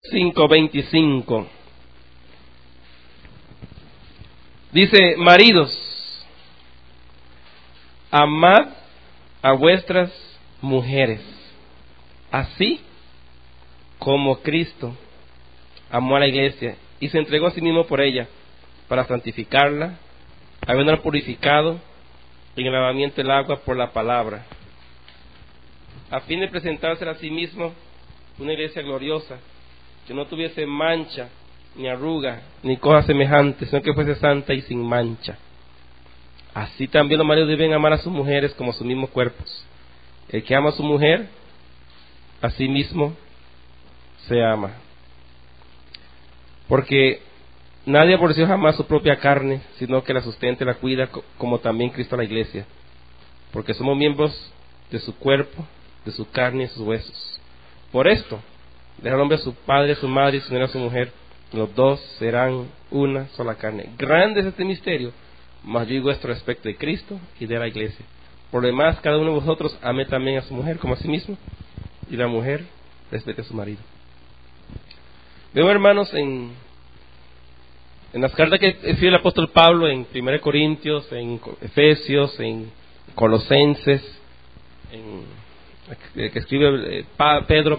5:25. Dice: maridos, amad a vuestras mujeres, así como Cristo amó a la iglesia y se entregó a sí mismo por ella, para santificarla, habiéndola purificado en el lavamiento del agua por la palabra, a fin de presentársela a sí mismo una iglesia gloriosa, que no tuviese mancha, ni arruga, ni cosa semejante, sino que fuese santa y sin mancha. Así también los maridos deben amar a sus mujeres como a sus mismos cuerpos. El que ama a su mujer, a sí mismo se ama. Porque nadie aborreció jamás su propia carne, sino que la sustenta y la cuida, como también Cristo a la iglesia. Porque somos miembros de su cuerpo, de su carne y sus huesos. Por esto, deja el hombre a su padre, a su madre, y se unirá a su mujer. Los dos serán una sola carne. Grande es este misterio, mas yo digo esto respecto de Cristo y de la iglesia. Por lo demás, cada uno de vosotros ame también a su mujer como a sí mismo, y la mujer respete a su marido. Veo, hermanos, en las cartas que escribe el apóstol Pablo, en 1 Corintios, en Efesios, en Colosenses, que escribe Pedro,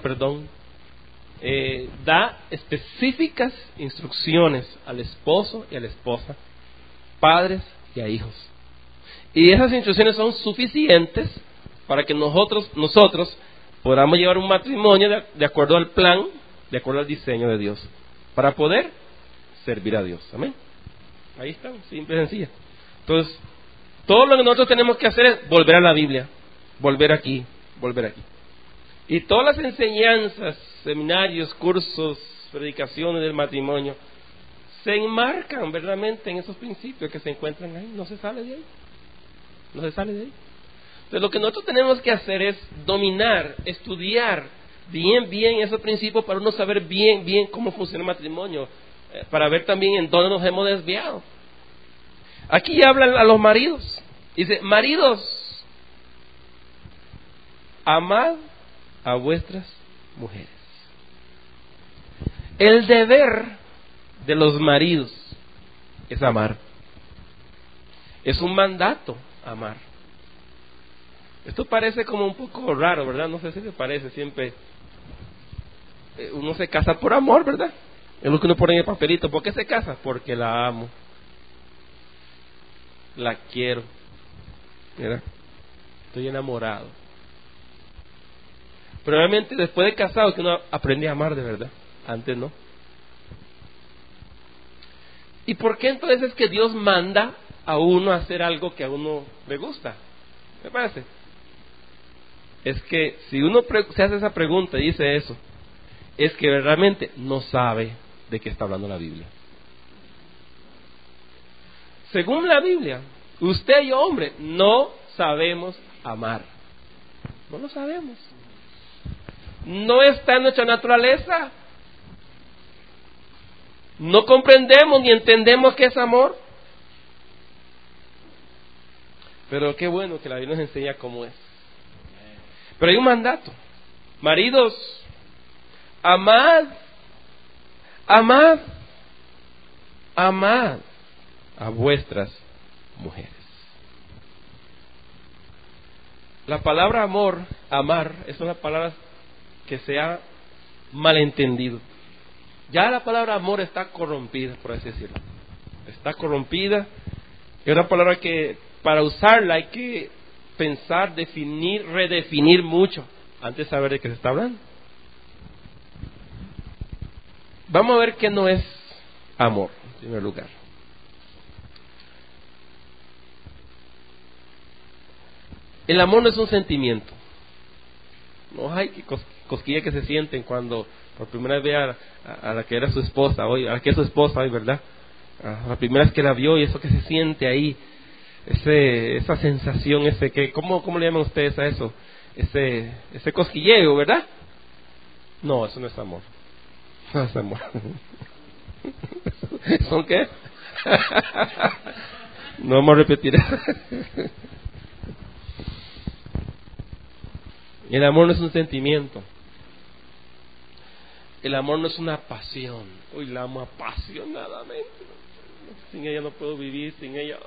da específicas instrucciones al esposo y a la esposa, padres y a hijos. Y esas instrucciones son suficientes para que nosotros podamos llevar un matrimonio de acuerdo al plan, de acuerdo al diseño de Dios, para poder servir a Dios. Amén. Ahí está, simple y sencilla. Entonces, todo lo que nosotros tenemos que hacer es volver a la Biblia, volver aquí. Y todas las enseñanzas, seminarios, cursos, predicaciones del matrimonio se enmarcan verdaderamente en esos principios que se encuentran ahí. No se sale de ahí. Entonces, lo que nosotros tenemos que hacer es dominar, estudiar bien esos principios, para uno saber bien cómo funciona el matrimonio, para ver también en dónde nos hemos desviado. Aquí hablan a los maridos. Dice: maridos, amad a vuestras mujeres. El deber de los maridos es amar. Es un mandato amar. Esto parece como un poco raro, ¿verdad? No sé si le parece. Siempre uno se casa por amor, ¿verdad? Es lo que uno pone en el papelito. ¿Por qué se casa? Porque la amo, la quiero, ¿verdad? Estoy enamorado. Pero realmente después de casado que uno aprende a amar de verdad. Antes no. ¿Y por qué entonces es que Dios manda a uno a hacer algo que a uno le gusta? ¿Me parece? Es que si uno se hace esa pregunta y dice eso, es que realmente no sabe de qué está hablando la Biblia. Según la Biblia, usted y yo, hombre, no sabemos amar. No lo sabemos. No está en nuestra naturaleza. No comprendemos ni entendemos qué es amor. Pero qué bueno que la Biblia nos enseña cómo es. Pero hay un mandato. Maridos, amad a vuestras mujeres. La palabra amar, es una palabra que se ha malentendido. Ya la palabra amor está corrompida, por así decirlo. Está corrompida. Es una palabra que para usarla hay que pensar, definir, redefinir mucho antes de saber de qué se está hablando. Vamos a ver qué no es amor, en primer lugar. El amor no es un sentimiento. No hay cosquillas que se sienten cuando por primera vez ve a la que era su esposa hoy, a la que es su esposa hoy, ¿verdad? A la primera vez que la vio y eso que se siente ahí, esa sensación, ¿cómo le llaman ustedes a eso? Ese cosquilleo, ¿verdad? No, eso no es amor. No es amor. ¿Son qué? No vamos a repetir eso. El amor no es un sentimiento. El amor no es una pasión. Uy, la amo apasionadamente. Sin ella no puedo vivir, sin ella.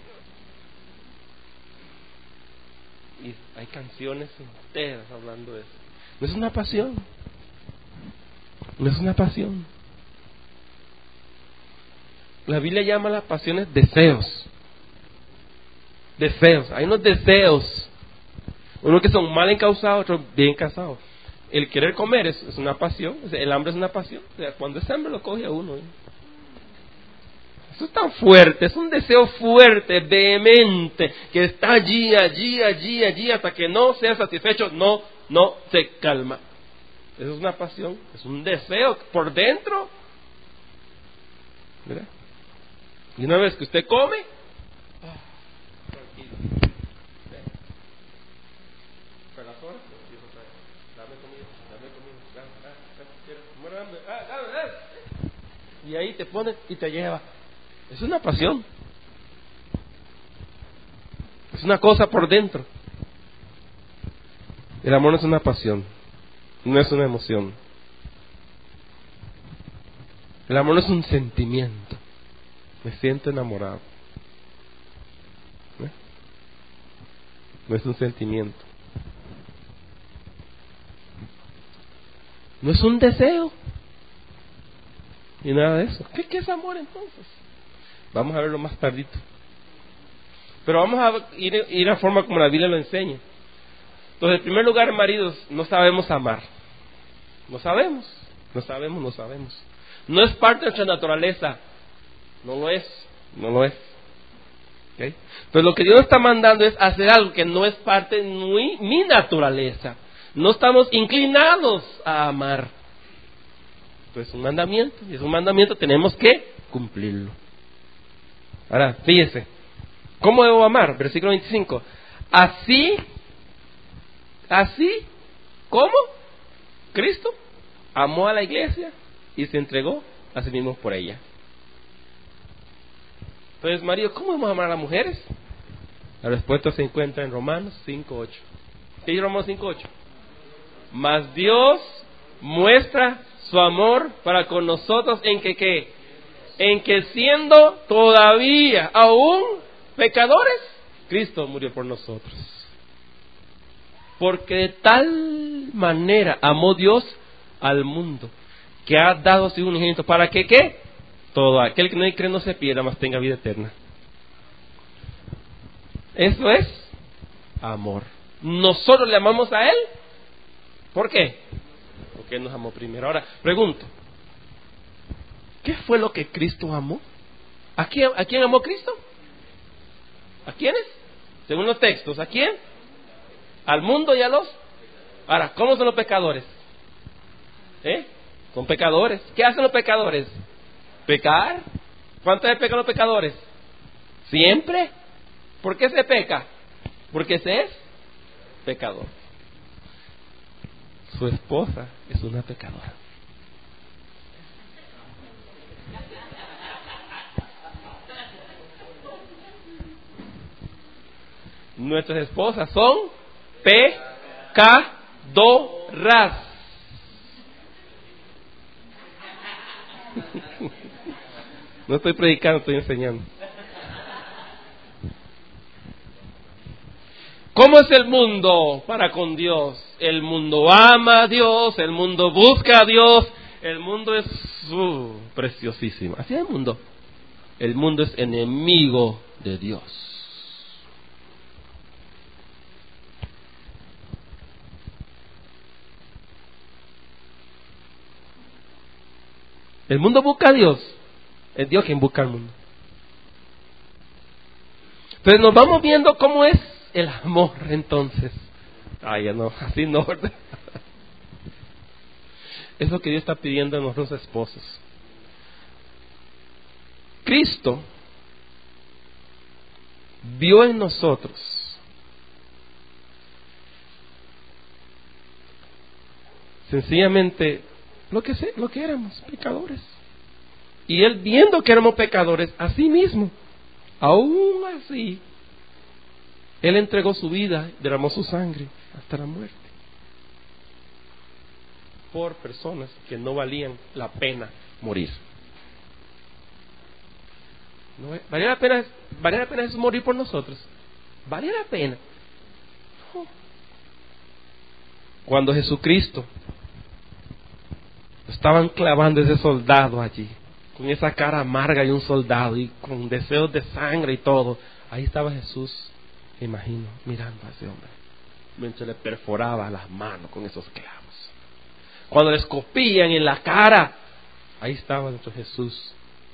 Ay. Y hay canciones enteras hablando de eso. No es una pasión. No es una pasión. La Biblia llama a las pasiones deseos. Deseos. Hay unos deseos. Unos que son mal encausados, otros bien causados. El querer comer es una pasión. El hambre es una pasión. O sea, cuando ese hambre lo coge a uno. Eso es tan fuerte. Es un deseo fuerte, vehemente, que está allí, hasta que no sea satisfecho, no se calma. Eso es una pasión. Es un deseo por dentro. ¿Verdad? Y una vez que usted come, tranquilo. Para las horas, dame comida. Y ahí te pone y te lleva. Es una pasión. Es una cosa por dentro. El amor no es una pasión. No es una emoción. El amor no es un sentimiento. Me siento enamorado. No es un sentimiento. No es un deseo. Ni nada de eso. ¿Qué es amor entonces? Vamos a verlo más tardito. Pero vamos a ir a forma como la Biblia lo enseña. Entonces, en primer lugar, maridos, no sabemos amar. No sabemos. No es parte de nuestra naturaleza. No lo es. ¿Okay? Entonces lo que Dios está mandando es hacer algo que no es parte de mi naturaleza. No estamos inclinados a amar. Entonces es un mandamiento. Y es un mandamiento, tenemos que cumplirlo. Ahora, fíjese. ¿Cómo debo amar? Versículo 25. Así, ¿cómo? Cristo amó a la iglesia y se entregó a sí mismo por ella. Entonces, marido, ¿cómo vamos a amar a las mujeres? La respuesta se encuentra en Romanos 5:8. ¿Qué dice Romanos 5:8? Mas Dios muestra su amor para con nosotros en que ¿qué? En que siendo todavía aún pecadores, Cristo murió por nosotros. Porque de tal manera amó Dios al mundo, que ha dado a su Hijo unigénito, para que ¿qué? Todo aquel que no cree no se pierda, mas tenga vida eterna. Eso es amor. Nosotros le amamos a Él. ¿Por qué? Porque Él nos amó primero. Ahora, pregunto, ¿qué fue lo que Cristo amó? ¿A quién amó Cristo? ¿A quiénes? Según los textos, ¿a quién? Al mundo y a los... Ahora, ¿cómo son los pecadores? Son pecadores. ¿Qué hacen los pecadores? Pecar. ¿Cuántas veces pecan los pecadores? Siempre. ¿Por qué se peca? Porque se es pecador. Su esposa es una pecadora. Nuestras esposas son pecadoras. No estoy predicando, estoy enseñando. ¿Cómo es el mundo para con Dios? El mundo ama a Dios, el mundo busca a Dios, el mundo es preciosísimo. Así es el mundo. El mundo es enemigo de Dios. El mundo busca a Dios. Es Dios quien busca al mundo. Entonces nos vamos viendo cómo es el amor entonces. Ya no, así no, ¿verdad? Es lo que Dios está pidiendo a nuestros esposos. Cristo vio en nosotros sencillamente lo que éramos, pecadores. Y Él, viendo que éramos pecadores, así mismo, aún así, Él entregó su vida, derramó su sangre hasta la muerte. por personas que no valían la pena morir. No, ¿valía la pena Jesús morir por nosotros? ¿Valía la pena? No. Cuando Jesucristo estaban clavando ese soldado allí, con esa cara amarga y un soldado, y con deseos de sangre y todo, ahí estaba Jesús, me imagino, mirando a ese hombre, mientras le perforaba las manos con esos clavos. Cuando le escupían en la cara, ahí estaba nuestro Jesús.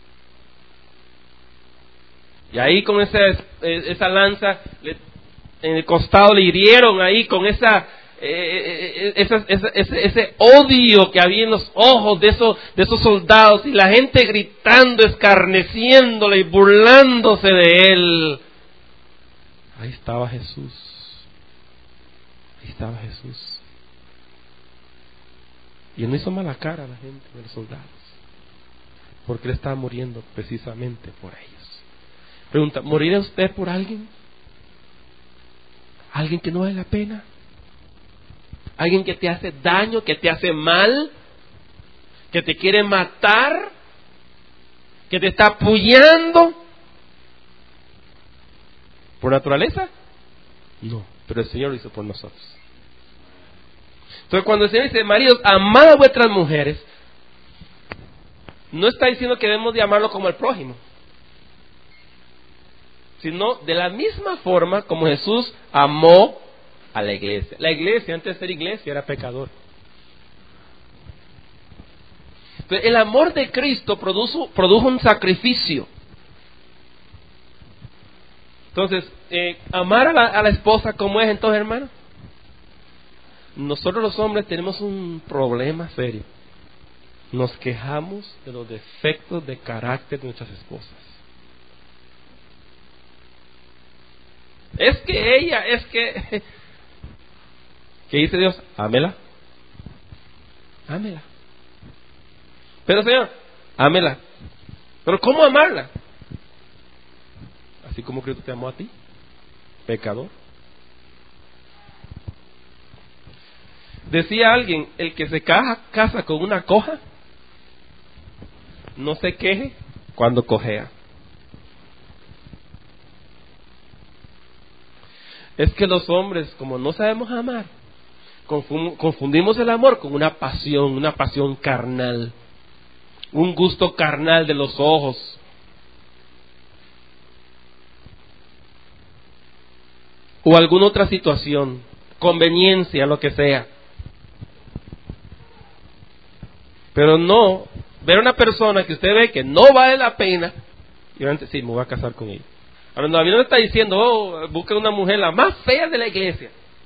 Y ahí con esa lanza en el costado le hirieron ahí con ese odio que había en los ojos de esos soldados, y la gente gritando, escarneciéndole y burlándose de él. Ahí estaba Jesús. Ahí estaba Jesús. Y él no hizo mala cara a la gente, a los soldados, porque él estaba muriendo precisamente por ellos. Pregunta, ¿morirá usted por alguien? ¿Alguien que no vale la pena? ¿Alguien que te hace daño, que te hace mal, que te quiere matar, que te está apoyando? ¿Por naturaleza? No, pero el Señor lo hizo por nosotros. Entonces cuando el Señor dice, maridos, amad a vuestras mujeres, no está diciendo que debemos de amarlo como el prójimo, sino de la misma forma como Jesús amó a la iglesia. La iglesia, antes de ser iglesia, era pecador. Entonces, el amor de Cristo produjo un sacrificio. Entonces, amar a la esposa como es, entonces, hermano, nosotros los hombres tenemos un problema serio. Nos quejamos de los defectos de carácter de nuestras esposas. Es que ¿qué dice Dios? Ámela. Ámela. Pero Señor, ámela. Pero ¿cómo amarla? Así como Cristo te amó a ti, pecador. Decía alguien, el que se casa con una coja, no se queje cuando cojea. Es que los hombres, como no sabemos amar, confundimos el amor con una pasión carnal, un gusto carnal de los ojos. O alguna otra situación, conveniencia, lo que sea. Pero no, ver a una persona que usted ve que no vale la pena, y antes sí, me voy a casar con ella. Ahora, no, a mí no me está diciendo, busca una mujer la más fea de la iglesia,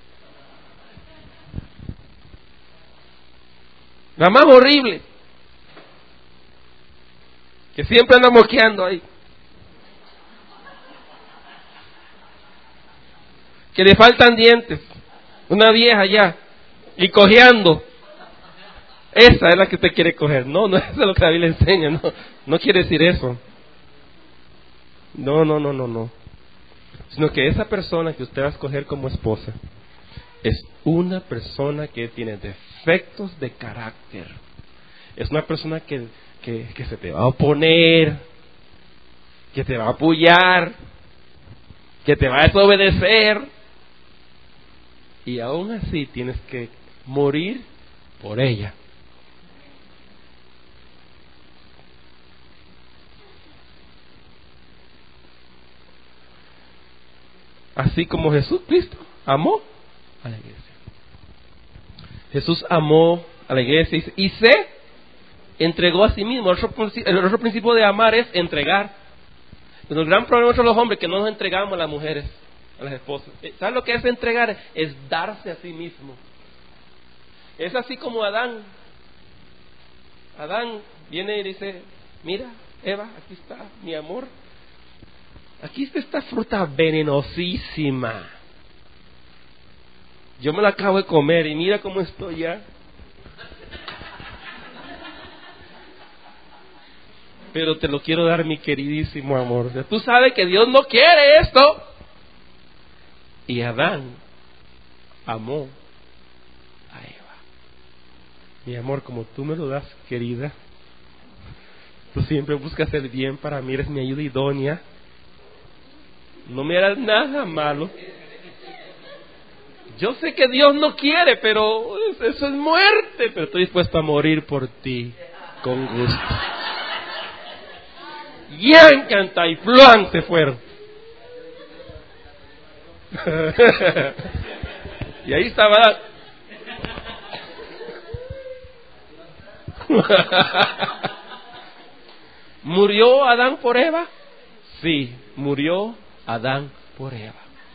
la más horrible, que siempre anda moqueando ahí, que le faltan dientes, una vieja ya, y cojeando. Esa es la que usted quiere coger. No, no es lo que la Biblia enseña, no quiere decir eso. No. Sino que esa persona que usted va a escoger como esposa es una persona que tiene defectos de carácter. Es una persona que se te va a oponer, que te va a apoyar, que te va a desobedecer. Y aún así tienes que morir por ella. Así como Jesucristo amó a la iglesia. Jesús amó a la iglesia y se entregó a sí mismo. El otro principio de amar es entregar. Pero el gran problema de los hombres es que no nos entregamos a las mujeres, a las esposas. ¿Sabes lo que es entregar? Es darse a sí mismo. Es así como Adán. Adán viene y dice, mira, Eva, aquí está mi amor. Aquí está esta fruta venenosísima. Yo me la acabo de comer y mira cómo estoy ya. Pero te lo quiero dar, mi queridísimo amor. Tú sabes que Dios no quiere esto. Y Adán amó a Eva. Mi amor, como tú me lo das, querida, tú siempre buscas el bien para mí, eres mi ayuda idónea. No me harás nada malo. Yo sé que Dios no quiere, pero eso es muerte. Pero estoy dispuesto a morir por ti, con gusto. Y canta y fluan se fueron. Y ahí estaba. ¿Murió Adán por Eva? Sí, murió Adán por Eva.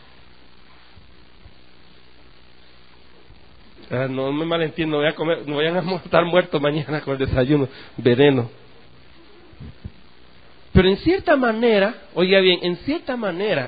No me malentiendo, no voy a comer, no vayan a estar muertos mañana con el desayuno, veneno. Pero en cierta manera, oiga bien, en cierta manera,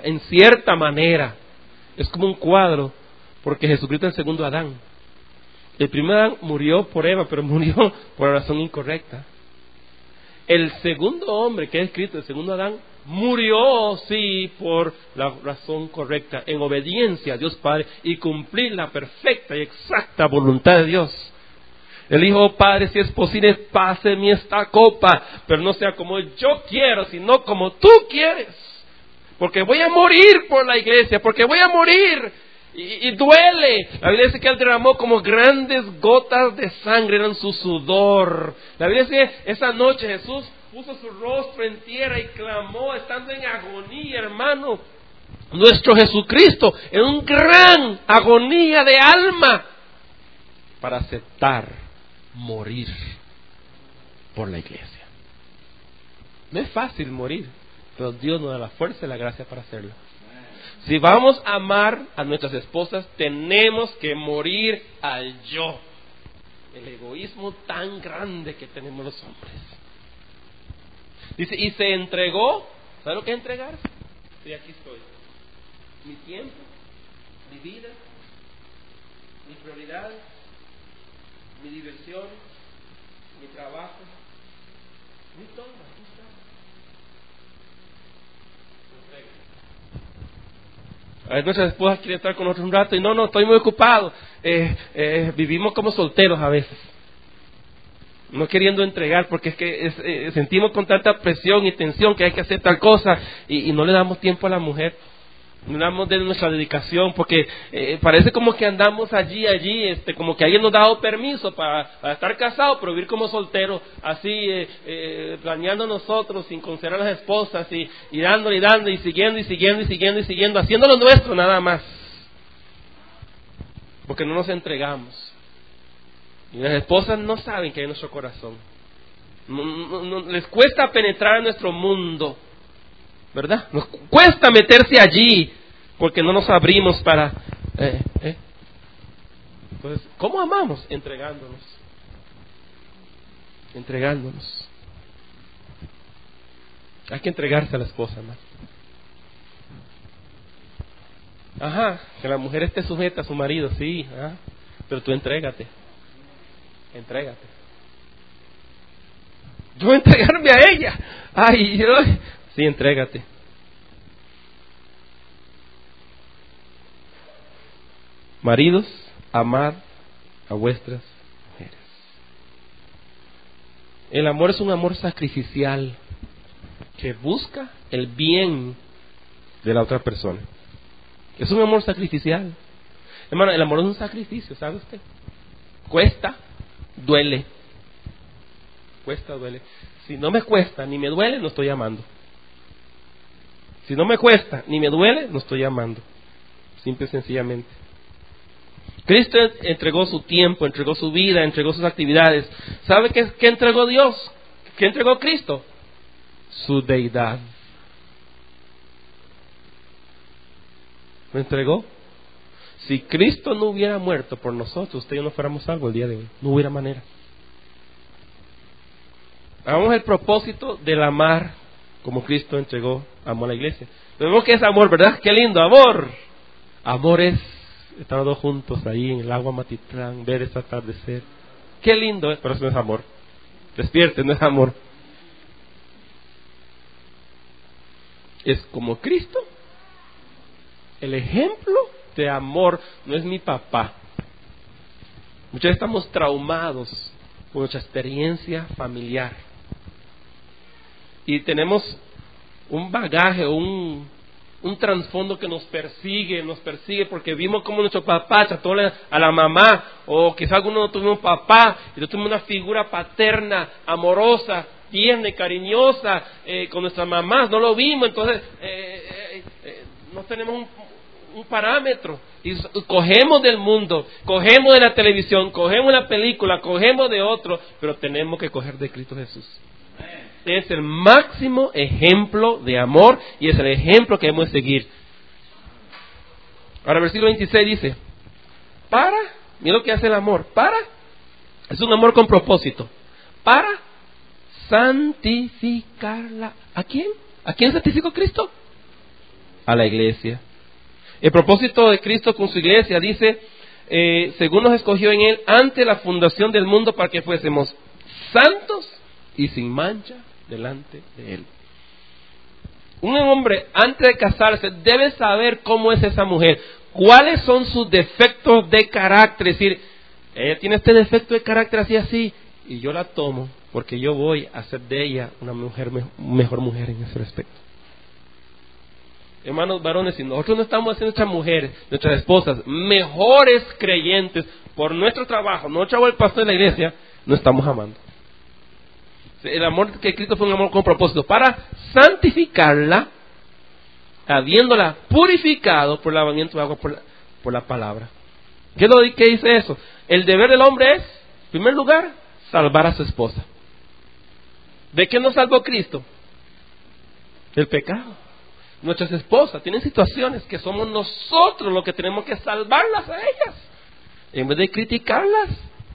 es como un cuadro, porque Jesucristo es el segundo Adán. El primer Adán murió por Eva, pero murió por la razón incorrecta. El segundo hombre que es Cristo, el segundo Adán, murió, sí, por la razón correcta, en obediencia a Dios Padre y cumplir la perfecta y exacta voluntad de Dios. Él dijo: Padre, si es posible, páseme esta copa, pero no sea como yo quiero, sino como tú quieres. Porque voy a morir por la iglesia, porque voy a morir. Y duele. La Biblia dice que Él derramó como grandes gotas de sangre, eran su sudor. La Biblia dice que esa noche Jesús puso su rostro en tierra y clamó, estando en agonía, hermano. Nuestro Jesucristo en un gran agonía de alma para aceptar morir por la iglesia. No es fácil morir, pero Dios nos da la fuerza y la gracia para hacerlo. Si vamos a amar a nuestras esposas, tenemos que morir al yo. El egoísmo tan grande que tenemos los hombres. Dice, y se entregó. ¿Sabe lo que es entregar? Sí, aquí estoy. Mi tiempo, mi vida, mis prioridades, mi diversión, mi trabajo, mi todo. Aquí está. A veces nuestras esposas quieren estar con nosotros un rato y no, estoy muy ocupado. Vivimos como solteros a veces, no queriendo entregar, porque es que sentimos con tanta presión y tensión que hay que hacer tal cosa y no le damos tiempo a la mujer. No damos de nuestra dedicación, porque parece como que andamos allí, como que alguien nos ha dado permiso para estar casados, pero vivir como solteros, así planeando nosotros, sin considerar a las esposas, y dando, y siguiendo, haciendo lo nuestro nada más, porque no nos entregamos. Y las esposas no saben que hay en nuestro corazón, no, les cuesta penetrar en nuestro mundo, ¿verdad? Nos cuesta meterse allí porque no nos abrimos para... Entonces, ¿cómo amamos? Entregándonos. Hay que entregarse a la esposa, ¿no? Ajá, que la mujer esté sujeta a su marido, sí, pero tú entrégate. Yo entregarme a ella. Sí, entrégate. Maridos, amad a vuestras mujeres. El amor es un amor sacrificial que busca el bien de la otra persona. Es un amor sacrificial. Hermano, el amor es un sacrificio, ¿sabe usted? Cuesta, duele. Si no me cuesta ni me duele, no estoy amando. Si no me cuesta ni me duele, no estoy amando. Simple y sencillamente. Cristo entregó su tiempo, entregó su vida, entregó sus actividades. ¿Sabe qué entregó Dios? ¿Qué entregó Cristo? Su deidad. ¿Lo entregó? Si Cristo no hubiera muerto por nosotros, usted y yo no fuéramos salvos el día de hoy. No hubiera manera. Hagamos el propósito del amar como Cristo amó a la iglesia. Vemos que es amor, ¿verdad? ¡Qué lindo! ¡Amor! Amor es estar los dos juntos ahí en el agua Matitlán, ver ese atardecer. ¡Qué lindo! Pero eso no es amor. Despierte, no es amor. Es como Cristo. El ejemplo de amor no es mi papá. Muchas veces estamos traumados por nuestra experiencia familiar. Y tenemos un bagaje, un trasfondo que nos persigue porque vimos como nuestro papá trató a la mamá, o quizás alguno no tuvo un papá, y no tuvimos una figura paterna, amorosa, tierna y cariñosa con nuestras mamás, no lo vimos, entonces no tenemos un parámetro, y cogemos del mundo, cogemos de la televisión, cogemos de la película, cogemos de otro, pero tenemos que coger de Cristo Jesús. Es el máximo ejemplo de amor y es el ejemplo que debemos seguir. Ahora, versículo 26 dice, mira lo que hace el amor, es un amor con propósito, para santificarla. ¿A quién? ¿A quién santificó Cristo? A la iglesia. El propósito de Cristo con su iglesia dice, según nos escogió en Él antes la fundación del mundo para que fuésemos santos y sin mancha delante de Él. Un hombre antes de casarse debe saber cómo es esa mujer, cuáles son sus defectos de carácter, es decir, ella tiene este defecto de carácter así, y yo la tomo porque yo voy a hacer de ella una mejor mujer en ese respecto. Hermanos varones, si nosotros no estamos haciendo nuestras mujeres, nuestras esposas, mejores creyentes por nuestro trabajo, no trabajo el pastor de la iglesia, no estamos amando. El amor que Cristo fue un amor con propósito para santificarla, habiéndola purificado por el lavamiento de agua por la palabra. ¿Qué dice eso? El deber del hombre es, en primer lugar, salvar a su esposa. ¿De qué nos salvó Cristo? Del pecado. Nuestras esposas tienen situaciones que somos nosotros los que tenemos que salvarlas a ellas, en vez de criticarlas.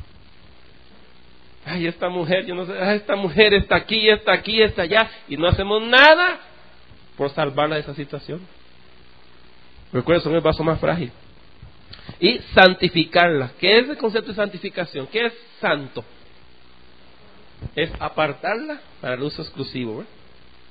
Ay, esta mujer, yo no sé, esta mujer está aquí, está allá, y no hacemos nada por salvarla de esa situación. Recuerden, son el vaso más frágil. Y santificarla. ¿Qué es el concepto de santificación? ¿Qué es santo? Es apartarla para el uso exclusivo, ¿verdad?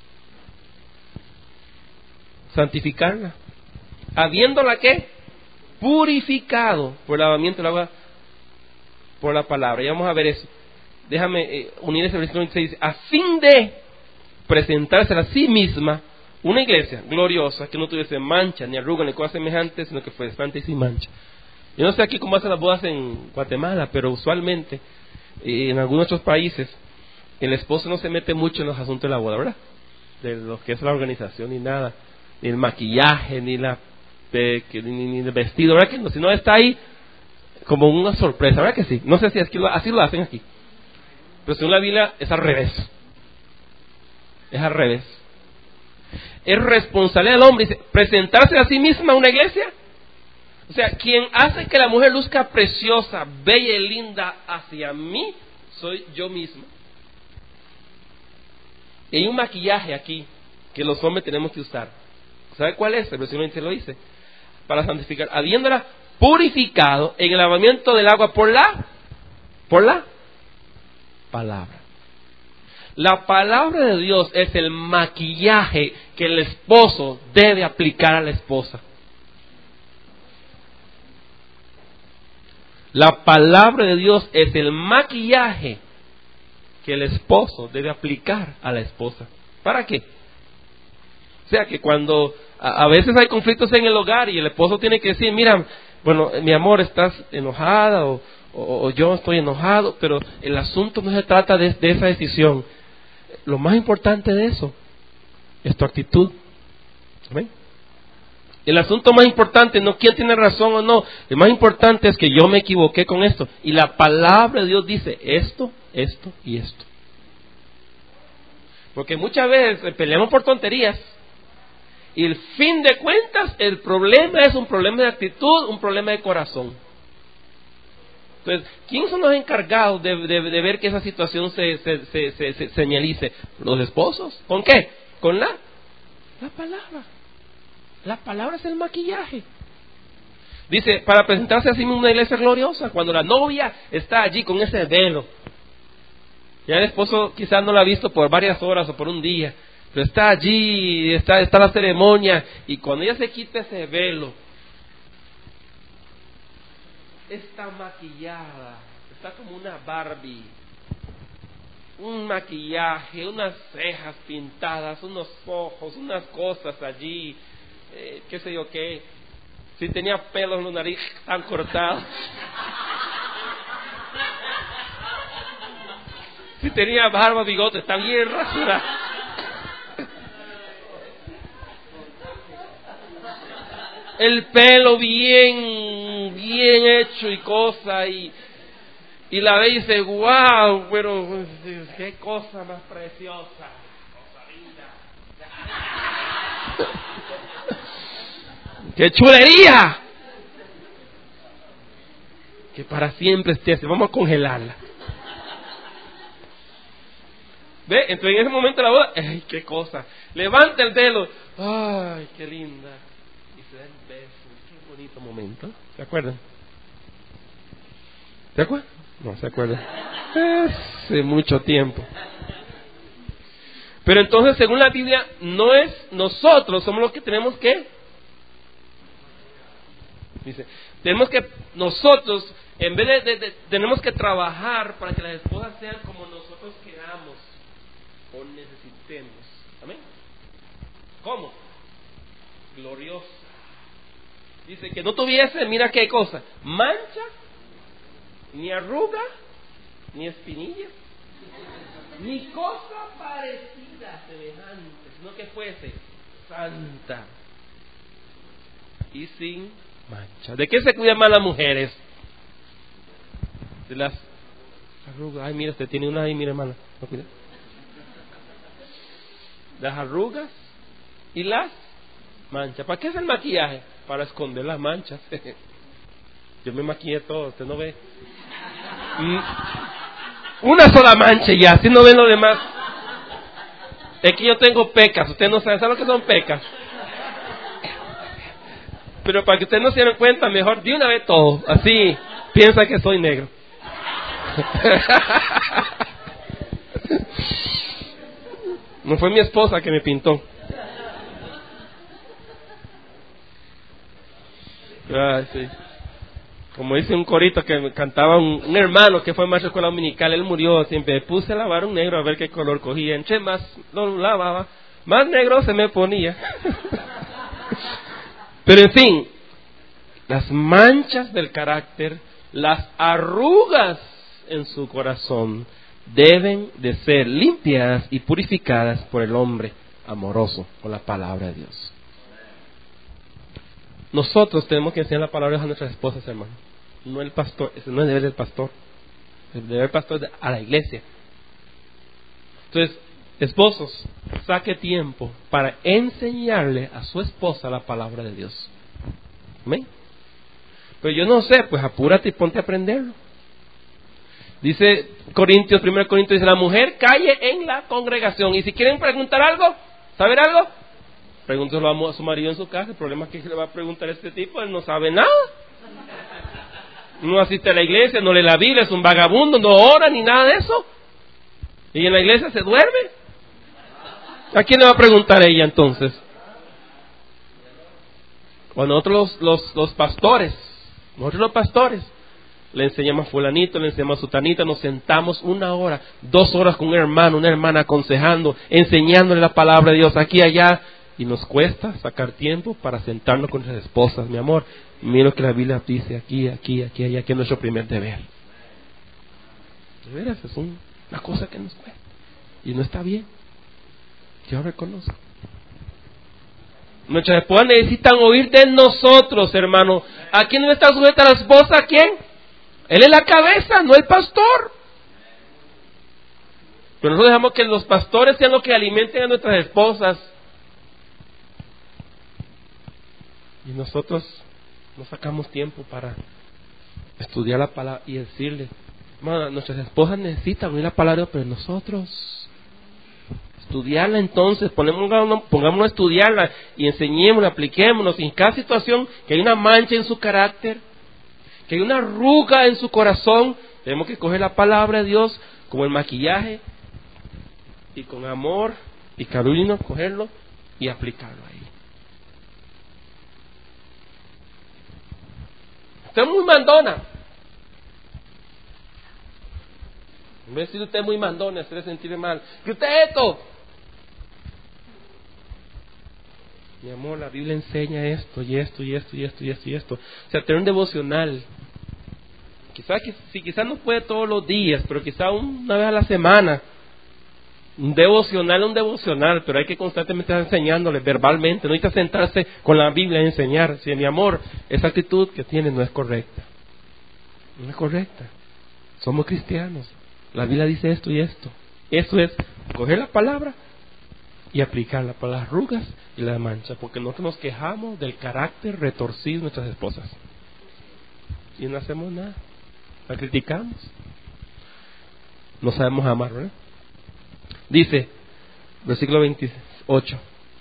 Santificarla, habiéndola ¿qué? Purificado por el lavamiento del agua por la palabra. Y vamos a ver eso. Déjame unir ese versículo 26, dice, a fin de presentársela a sí misma una iglesia gloriosa, que no tuviese mancha, ni arruga, ni cosa semejante, sino que fuese santa y sin mancha. Yo no sé aquí cómo hacen las bodas en Guatemala, pero usualmente en algunos otros países el esposo no se mete mucho en los asuntos de la boda, ¿verdad? De lo que es la organización ni nada, ni el maquillaje, ni ni el vestido, ¿verdad que no? Si no, está ahí como una sorpresa, ¿verdad que sí? No sé si así lo hacen aquí, pero según la Biblia es al revés. Es al revés. Es responsabilidad del hombre, dice, presentarse a sí misma a una iglesia. O sea, quien hace que la mujer luzca preciosa, bella y linda hacia mí, soy yo misma. Y hay un maquillaje aquí que los hombres tenemos que usar. ¿Sabe cuál es? El versículo 20 lo dice. Para santificar, habiéndola purificado en el lavamiento del agua por la palabra. La palabra de Dios es el maquillaje que el esposo debe aplicar a la esposa. La palabra de Dios es el maquillaje que el esposo debe aplicar a la esposa. ¿Para qué? O sea, que cuando a veces hay conflictos en el hogar y el esposo tiene que decir, mira, bueno, mi amor, estás enojada o yo estoy enojado, pero el asunto no se trata de esa decisión. Lo más importante de eso es tu actitud. ¿Ven? El asunto más importante no quién tiene razón o no. Lo más importante es que yo me equivoqué con esto. Y la palabra de Dios dice esto, esto y esto. Porque muchas veces peleamos por tonterías. Y el fin de cuentas, el problema es un problema de actitud, un problema de corazón. Entonces, ¿quiénes son los encargados de ver que esa situación se señalice? Los esposos. ¿Con qué? Con la palabra. La palabra es el maquillaje. Dice, para presentarse a sí mismo una iglesia gloriosa, cuando la novia está allí con ese velo. Ya el esposo quizás no la ha visto por varias horas o por un día, pero está allí, está la ceremonia, y cuando ella se quita ese velo, está maquillada, está como una Barbie. Un maquillaje, unas cejas pintadas, unos ojos, unas cosas allí, qué sé yo qué. Si tenía pelos en la nariz, están cortados. Si tenía barba, bigote, están bien rasurados. El pelo bien hecho y cosa, y la ve y dice, wow, pero qué cosa más preciosa. ¡Qué chulería! Que para siempre esté así. Vamos a congelarla. ¿Ve? Entonces en ese momento la boda, ¡ay, qué cosa! Levanta el dedo. ¡Ay, qué linda! Y se da el beso. ¡Qué bonito momento! ¿Se acuerdan? ¿Se acuerdan? No se acuerdan. Hace mucho tiempo. Pero entonces, según la Biblia, no es nosotros, somos los que tenemos que... Dice, nosotros, en vez de tenemos que trabajar para que las esposas sean como nosotros queramos o necesitemos. ¿Amén? ¿Cómo? Gloriosa. Dice que no tuviese, mira qué cosa, mancha, ni arruga, ni espinilla, ni cosa parecida, semejante, sino que fuese santa y sin mancha. ¿De qué se cuidan más las mujeres? De las arrugas. Ay, mira, usted tiene una ahí, mira, hermana. ¿No cuida? Las arrugas y las manchas. ¿Para qué es el maquillaje? Para esconder las manchas. Yo me maquillé todo, usted no ve. Una sola mancha y ya, así no ven lo demás. Es que yo tengo pecas, usted no sabe, ¿sabe lo que son pecas? Pero para que ustedes no se den cuenta, mejor de una vez todo. Así piensa que soy negro. No fue mi esposa que me pintó. Ay, sí. Como dice un corito que cantaba un hermano que fue maestro de escuela dominical, él murió siempre. Puse a lavar un negro a ver qué color cogía. Entre más lo lavaba, más negro se me ponía. Pero en fin, las manchas del carácter, las arrugas en su corazón, deben de ser limpiadas y purificadas por el hombre amoroso, con la palabra de Dios. Nosotros tenemos que enseñar la palabra a nuestras esposas, hermano. No el pastor, ese no es el deber del pastor. El deber del pastor es a la iglesia. Entonces, esposos, saque tiempo para enseñarle a su esposa la palabra de Dios. ¿Amén? Pero yo no sé, pues apúrate y ponte a aprenderlo. Dice Corintios, 1 Corintios, dice, la mujer calle en la congregación. Y si quieren preguntar algo, ¿saber algo? Pregúntelo a su marido en su casa. El problema es que le va a preguntar a este tipo, él no sabe nada. No asiste a la iglesia, no lee la Biblia, es un vagabundo, no ora ni nada de eso. Y en la iglesia se duerme. ¿A quién le va a preguntar ella entonces? Bueno, nosotros los pastores, le enseñamos a fulanito, le enseñamos a sutanita, nos sentamos 1 hora, 2 horas con un hermano, una hermana aconsejando, enseñándole la palabra de Dios aquí y allá, y nos cuesta sacar tiempo para sentarnos con nuestras esposas. Mi amor, mira lo que la Biblia dice aquí, allá, que es nuestro primer deber. De veras, es una cosa que nos cuesta, y no está bien. Yo reconozco. Nuestras esposas necesitan oír de nosotros, hermano. ¿A quién no está sujeta la esposa? ¿A quién? Él es la cabeza, no el pastor. Pero nosotros dejamos que los pastores sean los que alimenten a nuestras esposas. Y nosotros no sacamos tiempo para estudiar la palabra y decirle, hermano, nuestras esposas necesitan oír la palabra, pero nosotros estudiarla. Entonces pongámonos a estudiarla y enseñémosla, apliquémonos. Y en cada situación que hay una mancha en su carácter, que hay una arruga en su corazón, tenemos que coger la palabra de Dios como el maquillaje y con amor y cariño cogerlo y aplicarlo ahí. Usted es muy mandona, En vez de decir usted es muy mandón, hacerle sentir mal. Que usted esto. Mi amor, la Biblia enseña esto y esto y esto y esto y esto y esto. O sea, tener un devocional. Quizás no puede todos los días, pero quizá una vez a la semana. Un devocional, pero hay que constantemente estar enseñándole verbalmente. No hay que sentarse con la Biblia y enseñar. Si mi amor, esa actitud que tiene no es correcta. No es correcta. Somos cristianos. La Biblia dice esto y esto. Eso es coger la palabra y aplicarla para las arrugas y las manchas, porque nosotros nos quejamos del carácter retorcido de nuestras esposas y no hacemos nada, la criticamos, no sabemos amar, ¿verdad? Dice, versículo 28,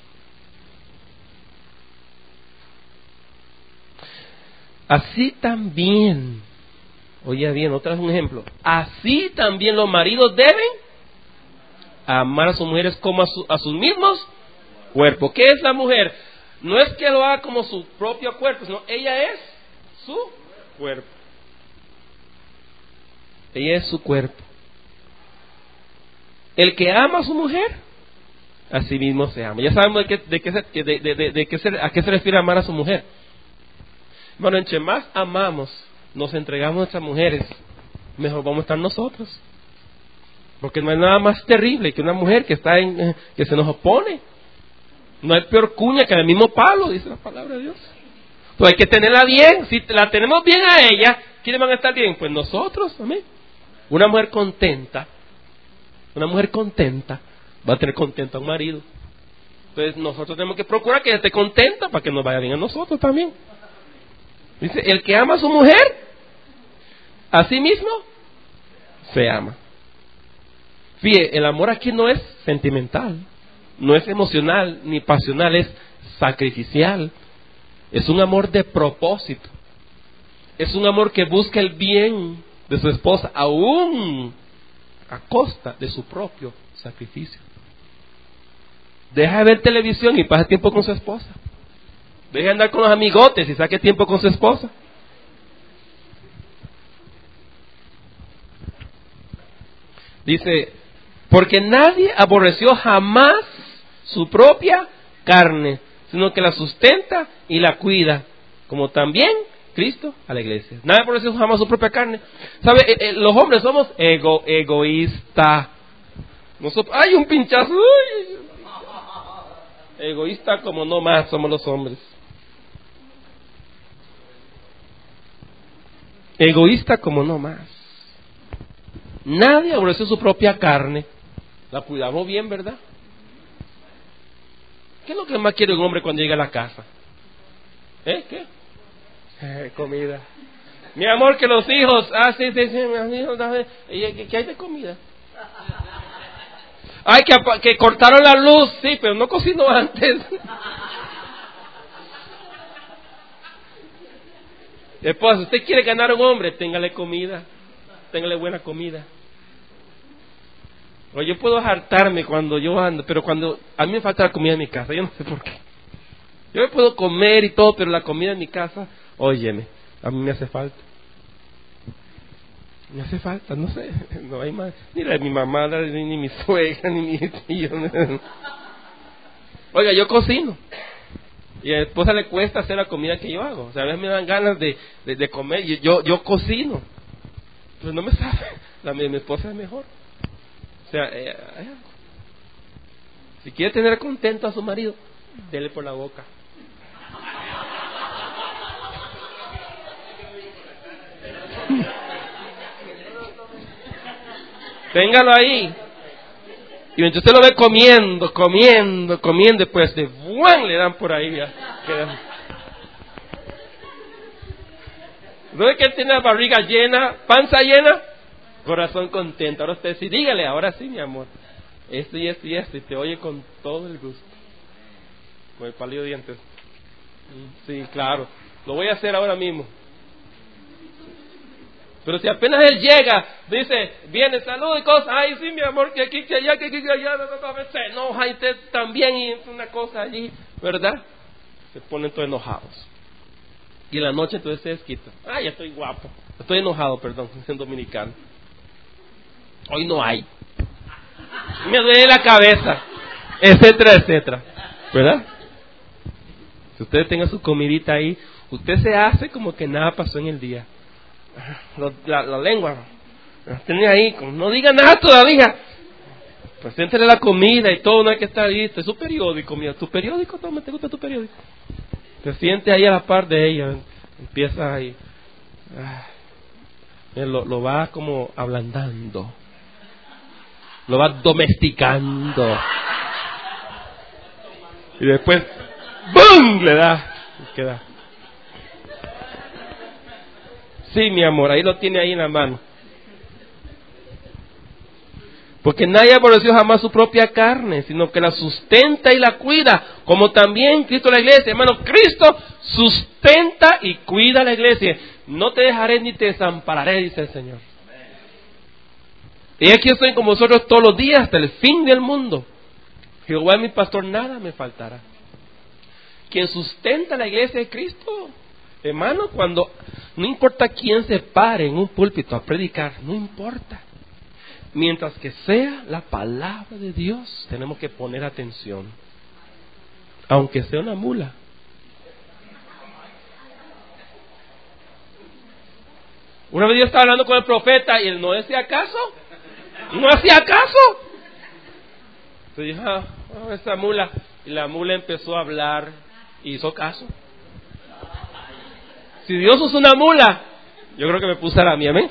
así también, oye bien, otra vez un ejemplo, así también los maridos deben amar a sus mujeres como a sus mismos cuerpos. ¿Qué es la mujer? No es que lo haga como su propio cuerpo, sino ella es su cuerpo. Ella es su cuerpo. El que ama a su mujer, a sí mismo se ama. Ya sabemos a qué se refiere amar a su mujer. Bueno, entre más amamos, nos entregamos a nuestras mujeres, mejor vamos a estar nosotros. Porque no hay nada más terrible que una mujer que se nos opone. No hay peor cuña que el mismo palo, dice la palabra de Dios. Pues hay que tenerla bien. Si la tenemos bien a ella, ¿quiénes van a estar bien? Pues nosotros, amén. Una mujer contenta va a tener contento a un marido. Entonces nosotros tenemos que procurar que ella esté contenta para que nos vaya bien a nosotros también. Dice, el que ama a su mujer, a sí mismo se ama. Fíjate, el amor aquí no es sentimental, no es emocional ni pasional, es sacrificial. Es un amor de propósito. Es un amor que busca el bien de su esposa, aún a costa de su propio sacrificio. Deja de ver televisión y pasa tiempo con su esposa. Deja de andar con los amigotes y saque tiempo con su esposa. Dice, porque nadie aborreció jamás su propia carne, sino que la sustenta y la cuida, como también Cristo a la iglesia. Nadie aborreció jamás su propia carne. ¿Sabe? Los hombres somos egoístas. Nosotros, ¡ay, un pinchazo! ¡Uy! Egoísta como no más somos los hombres. Egoísta como no más. Nadie aborreció su propia carne. La cuidamos bien, ¿verdad? ¿Qué es lo que más quiere un hombre cuando llega a la casa? ¿Qué? Comida. Mi amor, que los hijos... sí, mis hijos, ¿qué hay de comida? Ay, que cortaron la luz. Sí, pero no cocinó antes. Después, si usted quiere ganar a un hombre, téngale comida. Téngale buena comida. O yo puedo hartarme cuando yo ando, pero cuando a mí me falta la comida en mi casa, yo no sé por qué. Yo me puedo comer y todo, pero la comida en mi casa, óyeme, a mí me hace falta. Me hace falta, no sé, no hay más. Ni la de mi mamá, ni mi suegra, ni mi tío. Oiga, yo cocino. Y a mi esposa le cuesta hacer la comida que yo hago. O sea, a veces me dan ganas de comer. Y yo cocino. Pero no me sabe. La de mi esposa es mejor. O sea, si quiere tener contento a su marido, dele por la boca. Téngalo ahí. Y mientras usted lo ve comiendo, después de ¡buan! Le dan por ahí. Ya. ¿No es que él tiene la barriga llena, panza llena? Corazón contento. Ahora usted sí, dígale, ahora sí, mi amor. Esto y esto y esto. Y te oye con todo el gusto. Con el palillo de dientes. Sí, claro. Lo voy a hacer ahora mismo. Pero si apenas él llega, dice, viene, salud y cosas. Ay, sí, mi amor, que aquí, que allá, que aquí, que allá. Se enoja y usted también. Y es una cosa allí, ¿verdad? Se ponen todos enojados. Y en la noche entonces se desquita. Ay, ya estoy guapo. Estoy enojado, perdón, en dominicano. hoy no hay. Me duele la cabeza, etcétera, etcétera. ¿Verdad? Si usted tenga su comidita ahí, usted se hace como que nada pasó en el día. La lengua, tenía ahí, como no diga nada todavía. Preséntele la comida y todo, no hay que estar ahí. Este es su periódico, mira, tu periódico, toma, te gusta tu periódico. Te siente ahí a la par de ella, empieza ahí. Lo va como ablandando, lo va domesticando. Y después, ¡bum!, le da, y queda. Sí, mi amor, ahí lo tiene ahí en la mano. Porque nadie aborreció jamás su propia carne, sino que la sustenta y la cuida, como también Cristo la iglesia. Hermano, Cristo sustenta y cuida la iglesia. No te dejaré ni te desampararé, dice el Señor. Y aquí estoy con vosotros todos los días hasta el fin del mundo. Jehová es mi pastor, nada me faltará. Quien sustenta la iglesia es Cristo. Hermano, cuando no importa quién se pare en un púlpito a predicar, no importa. Mientras que sea la palabra de Dios, tenemos que poner atención. Aunque sea una mula. Una vez yo estaba hablando con el profeta y él no hacía caso. No hacía caso. Entonces dijo, esa mula. Y la mula empezó a hablar y hizo caso. Si Dios usa una mula, yo creo que me puso a mí, amén.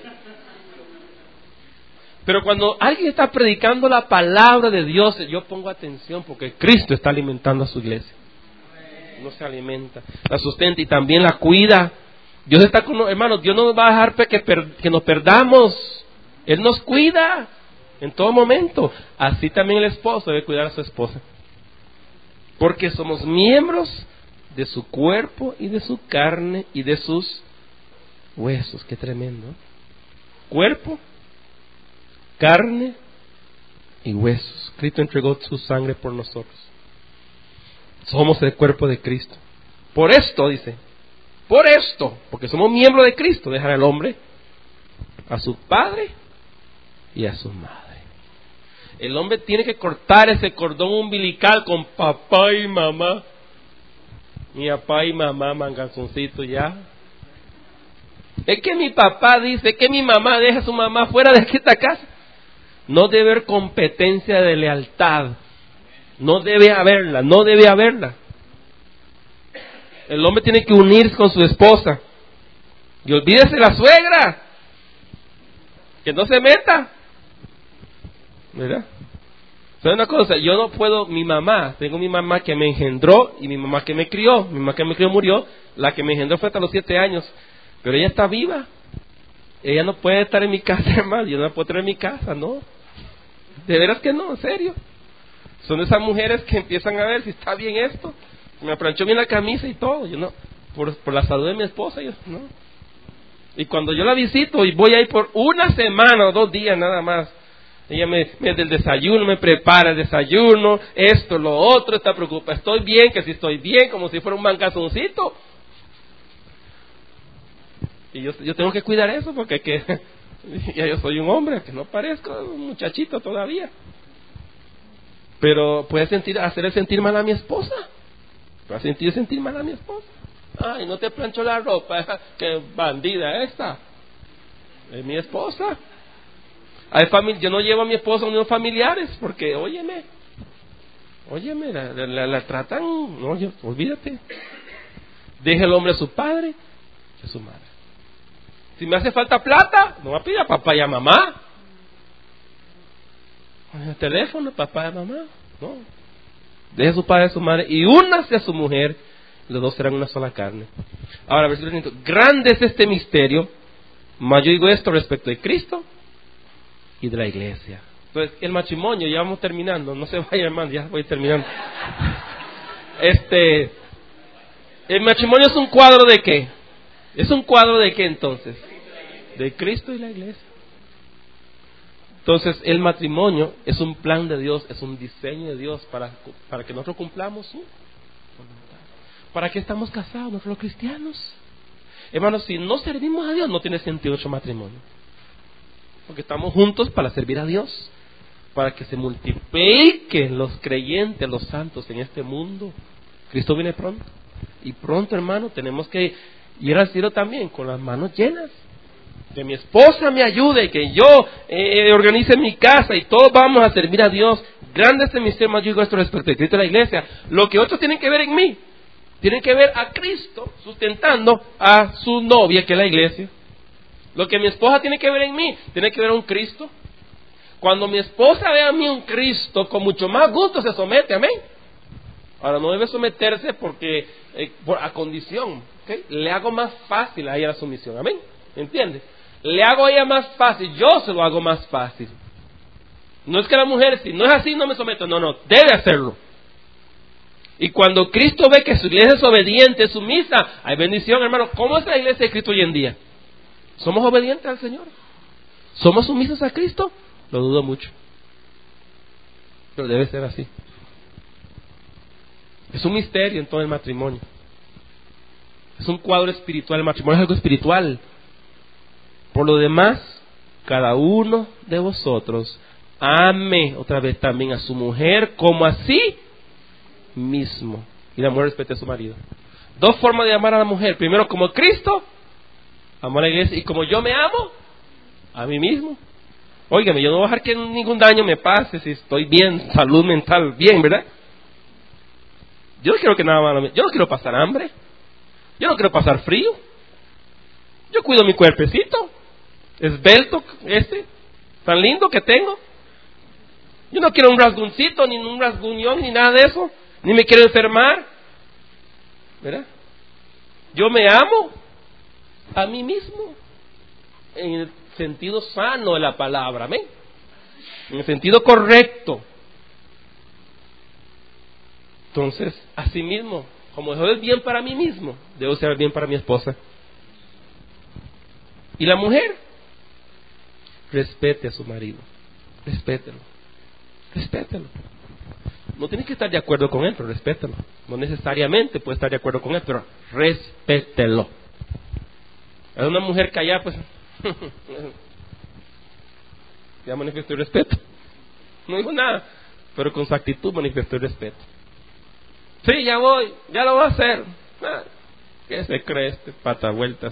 Pero cuando alguien está predicando la palabra de Dios, yo pongo atención porque Cristo está alimentando a su iglesia. No se alimenta, la sustenta y también la cuida. Dios está con nosotros, hermanos. Dios no nos va a dejar que nos perdamos. Él nos cuida en todo momento. Así también el esposo debe cuidar a su esposa. Porque somos miembros de su cuerpo y de su carne y de sus huesos. Qué tremendo. Cuerpo, carne y huesos. Cristo entregó su sangre por nosotros. Somos el cuerpo de Cristo. Por esto, dice, por esto, porque somos miembros de Cristo, dejar al hombre a su padre y a su madre. El hombre tiene que cortar ese cordón umbilical con papá y mamá. Mi papá y mamá, manganzoncito ya. Es que mi papá dice, es que mi mamá deja a su mamá fuera de esta casa. No debe haber competencia de lealtad. No debe haberla, no debe haberla. El hombre tiene que unirse con su esposa. Y olvídese la suegra. Que no se meta. ¿Verdad? ¿Sabe una cosa? Yo no puedo, tengo mi mamá que me engendró y mi mamá que me crió. Mi mamá que me crió murió. La que me engendró fue hasta los 7 años. Pero ella está viva. Ella no puede estar en mi casa, hermano. Yo no la puedo traer en mi casa, ¿no? De veras que no, en serio. Son esas mujeres que empiezan a ver si está bien esto. Me planchó bien la camisa y todo. Yo no, por la salud de mi esposa, yo no. Y cuando yo la visito y voy ahí por 1 semana o 2 días nada más, ella me del desayuno, me prepara el desayuno, esto, lo otro, está preocupada. Estoy bien, que si estoy bien, como si fuera un mangazoncito. Y yo tengo que cuidar eso porque ya yo soy un hombre, que no parezco un muchachito todavía. Pero puede hacerle sentir mal a mi esposa. Puede sentir mal a mi esposa. Ay, no te plancho la ropa, que bandida esta. Es mi esposa. Yo no llevo a mi esposa a unos familiares porque, óyeme, la tratan, no, olvídate. Deje el hombre a su padre y a su madre. Si me hace falta plata, no va a pedir a papá y a mamá. El teléfono, papá y mamá, no. Deje a su padre y a su madre y únase a su mujer, los dos serán una sola carne. Ahora, versículo 5. Grande es este misterio, mas yo digo esto respecto de Cristo y de la iglesia. Entonces, el matrimonio, ya vamos terminando, no se vaya, hermano, ya voy terminando. El matrimonio es un cuadro de qué? ¿Es un cuadro de qué entonces? De Cristo y la iglesia. Entonces, el matrimonio es un plan de Dios, es un diseño de Dios para que nosotros cumplamos su voluntad. ¿Para qué estamos casados nosotros los cristianos? Hermanos, si no servimos a Dios, no tiene sentido nuestro matrimonio. porque estamos juntos para servir a Dios, para que se multipliquen los creyentes, los santos en este mundo. Cristo viene pronto, y pronto, hermano, tenemos que ir al cielo también con las manos llenas. Que mi esposa me ayude, que yo organice mi casa y todos vamos a servir a Dios. Grande es el misterio más digo esto respecto de Cristo y la iglesia. Lo que otros tienen que ver en mí, tienen que ver a Cristo sustentando a su novia, que es la iglesia. Lo que mi esposa tiene que ver en mí, tiene que ver a un Cristo. Cuando mi esposa ve a mí un Cristo, con mucho más gusto se somete, amén. Ahora no debe someterse porque a condición, ¿okay? Le hago más fácil a ella la sumisión, amén. ¿Entiendes? Le hago a ella más fácil, yo se lo hago más fácil. No es que la mujer, si no es así, no me someto. No, debe hacerlo. Y cuando Cristo ve que su iglesia es obediente, sumisa, hay bendición, hermano. ¿Cómo es la iglesia de Cristo hoy en día? ¿Somos obedientes al Señor? ¿Somos sumisos a Cristo? Lo dudo mucho. Pero debe ser así. Es un misterio en todo el matrimonio. Es un cuadro espiritual. El matrimonio es algo espiritual. Por lo demás, cada uno de vosotros ame otra vez también a su mujer como a sí mismo. Y la mujer respete a su marido. Dos formas de amar a la mujer. Primero, como Cristo amó a la iglesia, y como yo me amo a mí mismo. Óigame, yo no voy a dejar que ningún daño me pase si estoy bien, salud mental, bien, ¿verdad? Yo no quiero que nada malo yo no quiero pasar hambre. Yo no quiero pasar frío. Yo cuido mi cuerpecito esbelto, tan lindo que tengo. Yo no quiero un rasguncito, ni un rasguñón, ni nada de eso. Ni me quiero enfermar, ¿verdad? Yo me amo a mí mismo en el sentido sano de la palabra, amén. En el sentido correcto. Entonces, así mismo, como deseo el bien para mí mismo, debo ser el bien para mi esposa. Y la mujer, respete a su marido, respételo. No tienes que estar de acuerdo con él, pero respételo. No necesariamente puedes estar de acuerdo con él, pero respételo. Hay una mujer que allá, pues, ya manifestó el respeto. No dijo nada, pero con su actitud manifestó el respeto. Sí, ya voy, ya lo voy a hacer. ¿Qué se cree este patavueltas?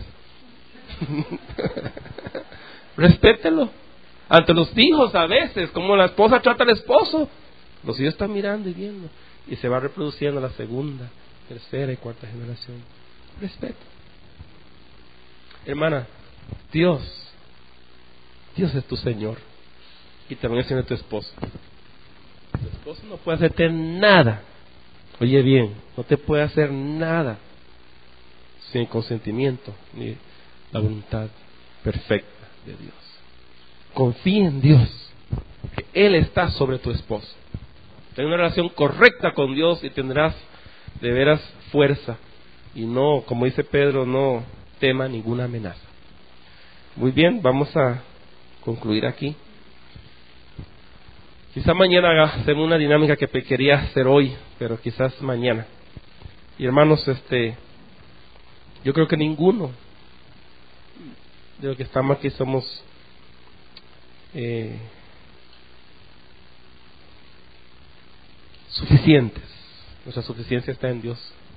Respételo. Ante los hijos a veces, como la esposa trata al esposo, los hijos están mirando y viendo, y se va reproduciendo la segunda, tercera y cuarta generación. Respeto. Hermana, Dios es tu Señor, y también es Señor de tu esposo. Tu esposo no puede hacerte nada, oye bien, no te puede hacer nada sin consentimiento ni la voluntad perfecta de Dios. Confía en Dios, que Él está sobre tu esposo. Ten una relación correcta con Dios y tendrás de veras fuerza. Y no, como dice Pedro, no tema ninguna amenaza. Muy bien, vamos a concluir aquí. Quizás mañana hacemos una dinámica que quería hacer hoy, pero quizás mañana. Y hermanos, yo creo que ninguno de los que estamos aquí somos suficientes. Nuestra suficiencia está en Dios,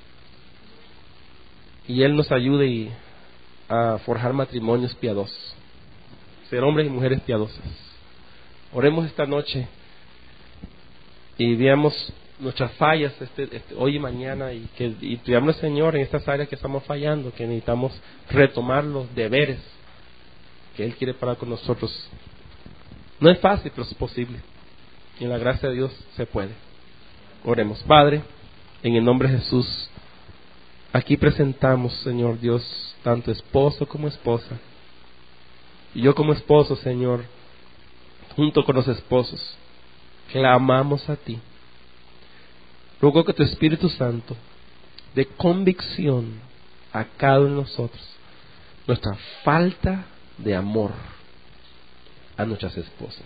y Él nos ayude a forjar matrimonios piadosos, ser hombres y mujeres piadosas. Oremos esta noche y veamos nuestras fallas hoy y mañana, y pidamos al Señor en estas áreas que estamos fallando, que necesitamos retomar los deberes que Él quiere para con nosotros. No es fácil, pero es posible, y en la gracia de Dios se puede. Oremos. Padre, en el nombre de Jesús, aquí presentamos, Señor Dios, tanto esposo como esposa, y yo como esposo, Señor, junto con los esposos, clamamos a ti. Ruego que tu Espíritu Santo dé convicción a cada uno de nosotros nuestra falta de amor a nuestras esposas,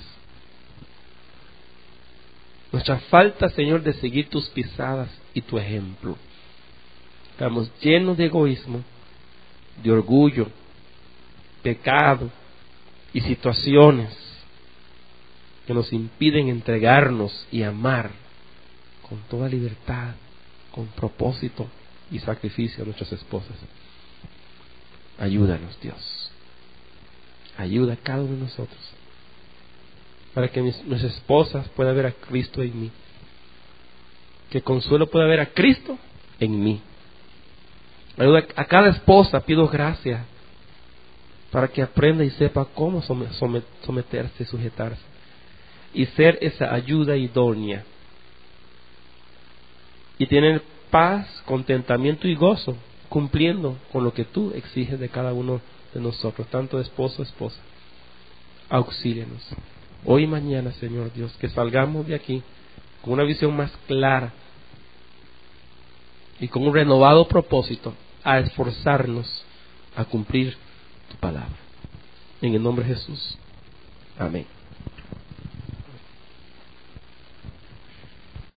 nuestra falta, Señor, de seguir tus pisadas y tu ejemplo. Estamos llenos de egoísmo, de orgullo, pecado, y situaciones que nos impiden entregarnos y amar con toda libertad, con propósito y sacrificio a nuestras esposas. Ayúdanos, Dios. Ayuda a cada uno de nosotros para que nuestras esposas puedan ver a Cristo en mí, que Consuelo pueda ver a Cristo en mí. Ayuda a cada esposa, pido gracia para que aprenda y sepa cómo someterse, sujetarse y ser esa ayuda idónea y tener paz, contentamiento y gozo cumpliendo con lo que tú exiges de cada uno de nosotros, tanto de esposo, esposa. Auxílianos hoy y mañana, Señor Dios, que salgamos de aquí con una visión más clara y con un renovado propósito a esforzarnos a cumplir tu palabra. En el nombre de Jesús. Amén.